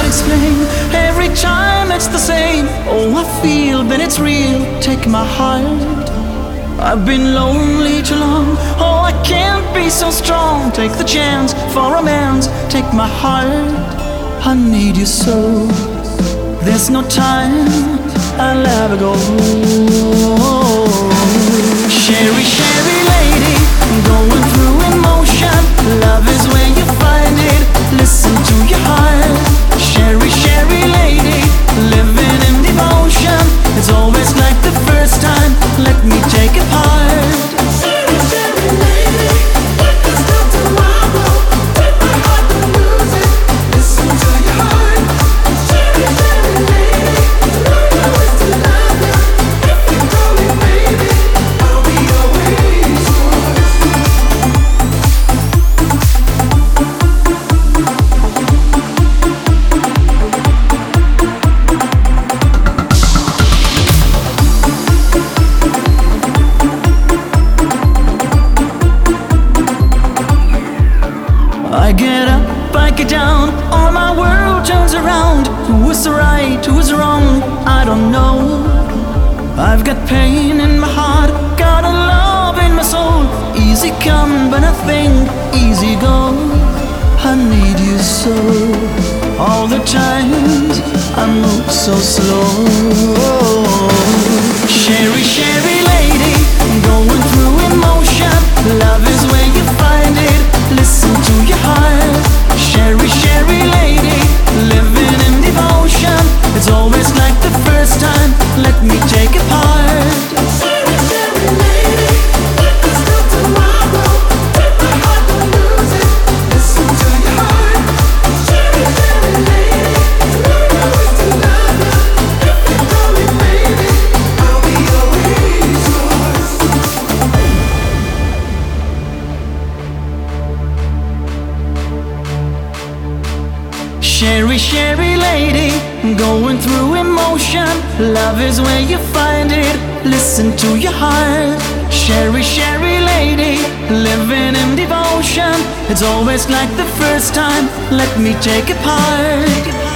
explain. Every time it's the same. Oh, I feel that it's real. Take my heart. I've been lonely too long. Oh, I can't be so strong. Take the chance for romance. Take my heart. I need you so. There's no time. I'll ever go. Sherry, Sherry lady, going through emotion. Love is where you find it. Listen to your heart. Sherry, Sherry lady, living in devotion. It's always like the first time. Let me take it part. Sherry, Sherry lady, take us till tomorrow. Take my heart, don't lose it. Listen to your heart. Sherry, Sherry lady, learn always to love you. If you call me baby, I'll be always yours. I get up, I get down, all my world turns around. Who's right, who's wrong, I don't know. I've got pain in my heart, got a love in my soul. Easy come, but I think easy go. I need you so. All the times I move so slow. Sherry, Sherry lady, going through emotion. Love is where you find it. Listen to your heart. Sherry, Sherry lady, living in devotion. It's always like the first time. Let me take it part. Sherry, Sherry lady, take us till tomorrow. Take my heart, don't lose it. Listen to your heart. Sherry, Sherry lady, learn always to love you. If you call me baby, I'll be always yours. Sherry, Sherry lady, going through emotion. Love is where you find it. Listen to your heart. Sherry, Sherry lady, living in devotion. It's always like the first time. Let me take it part.